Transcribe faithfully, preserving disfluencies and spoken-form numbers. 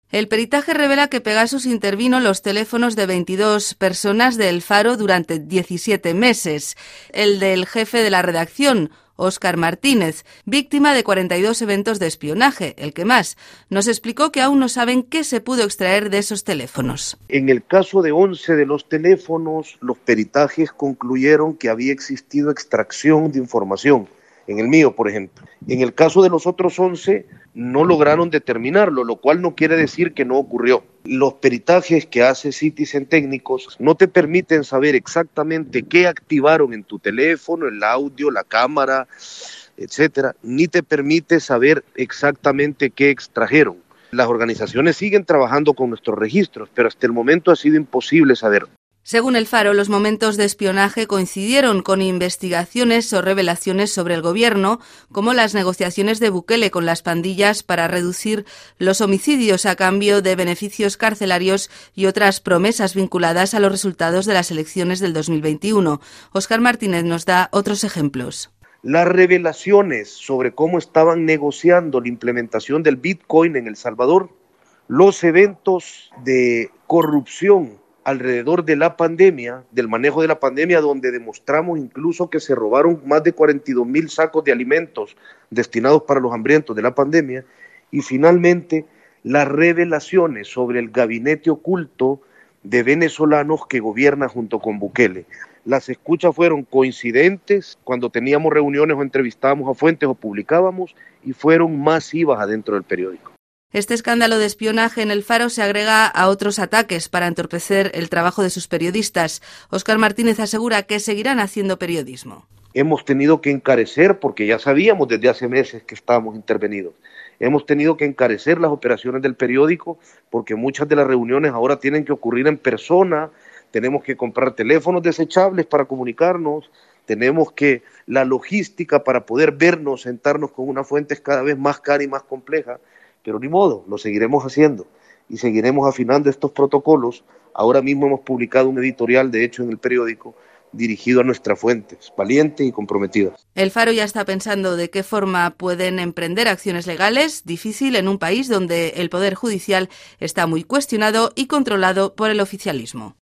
El peritaje revela que Pegasus intervino los teléfonos de veintidós personas de El Faro durante diecisiete meses. El del jefe de la redacción, Óscar Martínez, víctima de cuarenta y dos eventos de espionaje, el que más. Nos explicó que aún no saben qué se pudo extraer de esos teléfonos. En el caso de once de los teléfonos, los peritajes concluyeron que había existido extracción de información. En el mío, por ejemplo. En el caso de los otros once, no lograron determinarlo, lo cual no quiere decir que no ocurrió. Los peritajes que hace Citizen Técnicos no te permiten saber exactamente qué activaron en tu teléfono, el audio, la cámara, etcétera, ni te permite saber exactamente qué extrajeron. Las organizaciones siguen trabajando con nuestros registros, pero hasta el momento ha sido imposible saberlo. Según El Faro, los momentos de espionaje coincidieron con investigaciones o revelaciones sobre el gobierno, como las negociaciones de Bukele con las pandillas para reducir los homicidios a cambio de beneficios carcelarios y otras promesas vinculadas a los resultados de las elecciones del dos mil veintiuno. Óscar Martínez nos da otros ejemplos. Las revelaciones sobre cómo estaban negociando la implementación del Bitcoin en El Salvador, los eventos de corrupción alrededor de la pandemia, del manejo de la pandemia, donde demostramos incluso que se robaron más de cuarenta y dos mil sacos de alimentos destinados para los hambrientos de la pandemia, y finalmente las revelaciones sobre el gabinete oculto de venezolanos que gobierna junto con Bukele. Las escuchas fueron coincidentes cuando teníamos reuniones o entrevistábamos a fuentes o publicábamos, y fueron masivas adentro del periódico. Este escándalo de espionaje en El Faro se agrega a otros ataques para entorpecer el trabajo de sus periodistas. Óscar Martínez asegura que seguirán haciendo periodismo. Hemos tenido que encarecer, porque ya sabíamos desde hace meses que estábamos intervenidos, hemos tenido que encarecer las operaciones del periódico porque muchas de las reuniones ahora tienen que ocurrir en persona, tenemos que comprar teléfonos desechables para comunicarnos, tenemos que, la logística para poder vernos, sentarnos con una fuente es cada vez más cara y más compleja. Pero ni modo, lo seguiremos haciendo y seguiremos afinando estos protocolos. Ahora mismo hemos publicado un editorial, de hecho, en el periódico, dirigido a nuestras fuentes, valientes y comprometidas. El Faro ya está pensando de qué forma pueden emprender acciones legales, difícil en un país donde el Poder Judicial está muy cuestionado y controlado por el oficialismo.